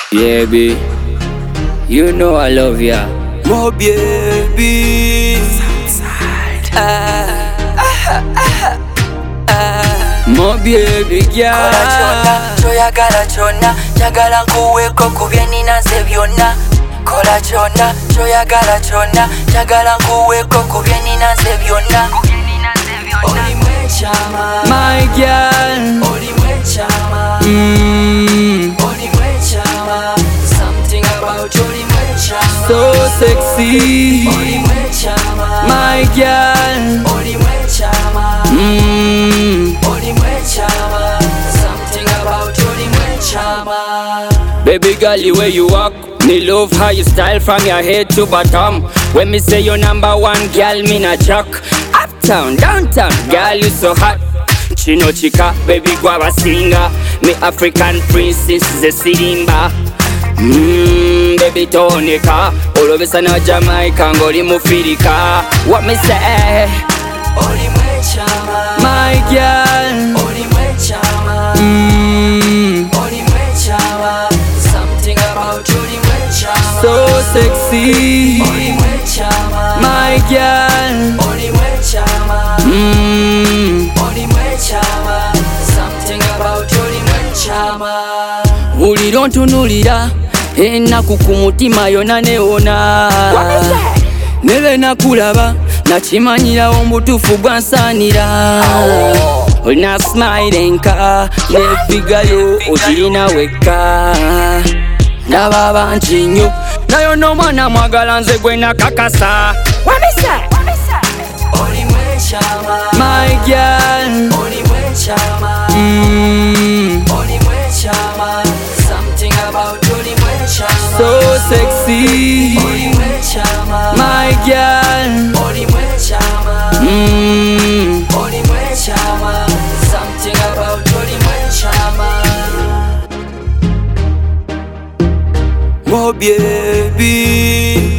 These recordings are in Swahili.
Yeah, baby, you know I love ya. My baby. My baby girl. Kola chona, choyagala chona, njagala nkuweko kubye ninaze byonna. Kola chona, choyagala chona, njagala nkuweko kubye ninaze byonna. Oli mwechama, My girl. oli mwechama, oli mwechama. Something about oli mwechama, So sexy. oli mwechama, My girl. oli mwechama, oli mwechama. Something about oli mwechama. Baby girl, the way you walk, me love how you style from your head to bottom. When me say you're number one, girl, me not chuck. Uptown, downtown, girl, you so hot. Chino chica, baby guava singer. Me African princess, the Simba. Baby Tonica, all of a sudden Jamaica, ngoli mufirika. What me say? Oli mwechama, My girl. oli mwechama, oli mwechama. Something about oli mwechama, So sexy. oli mwechama, My girl. oli mwechama, oli mwechama. Something about oli mwechama. Ulira ontunulira ennaku ku mutima yona newona. Nebe nakulaba nakimanyirawo omutuufu gwansaanira. Olina smile enka nefigayo ogirina wekka. Ndaba bangi nnyo nayo n'omwana mwagala nze gwe nakakasa. Oli mwechama, My girl. oli mwechama, oli mwechama. Something about oli mwechama, So sexy. oli mwechama, My girl. oli mwechama, oli mwechama. Something about oli mwechama. My baby.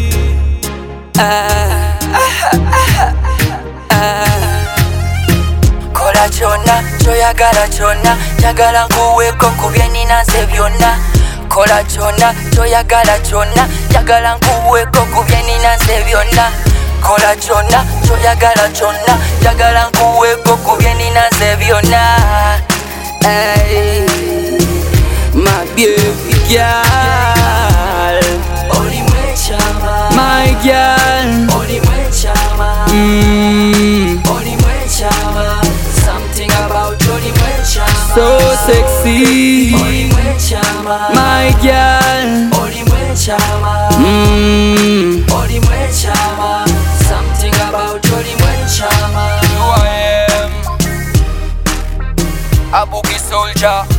Kola chona, choyagala chona, njagala nkuweko kubye ninaze byonna. Kola chona, choyagala chona, njagala nkuweko kubye ninaze byonna. Kola chona, choyagala chona, njagala nkuweko kubye ninaze byonna. Hey, my baby girl. Oli mwechama, My girl. oli mwechama, oli mwechama. Something about oli mwechama, So sexy. oli mwechama, My girl. oli mwechama, oli mwechama. Something about oli mwechama. You I am a boogie soldier.